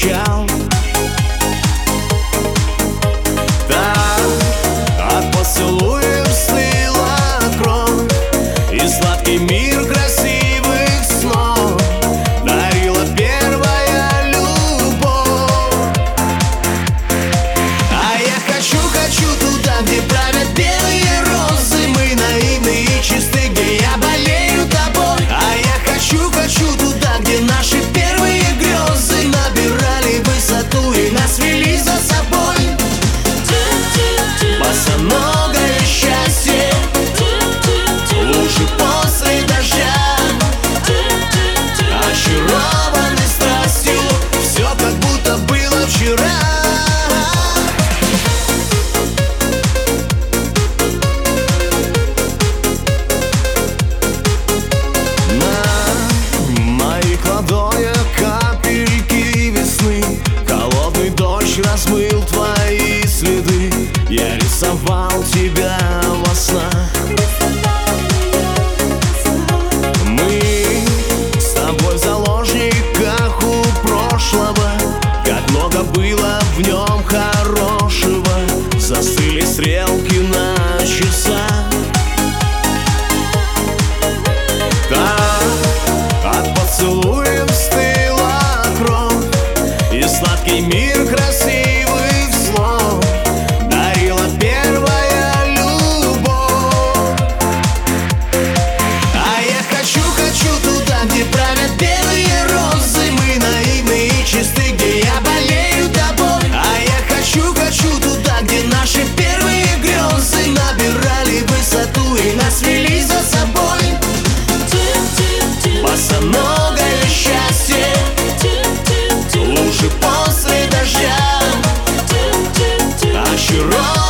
обещал. Так от поцелуев стыла кровь, и сладкий мир красивых снов дарила первая любовь. А я хочу туда, где правят белые розы. Мы наивны и чисты, где я болею тобой. А я хочу туда, где наши первые грезы набирали высоту и нас вели за собой. Босоногое счастье, лужи после дождя, очарованный страстью, все как будто было вчера. Размыл твои следы, я рисовал тебя во снах. Мы с тобой в заложниках у прошлого, как много было в нем хорошего. Застыли стрелки на часах. Так от поцелуев стыла кровь, и сладкий мир красивых слов дарила первая любовь. А я хочу туда, где правят белые розы. Мы наивны и чисты, где я болею тобой. А я хочу туда, где наши первые грезы набирали высоту и нас вели за собой. Босоногое счастье, лужи после дождя, очарованный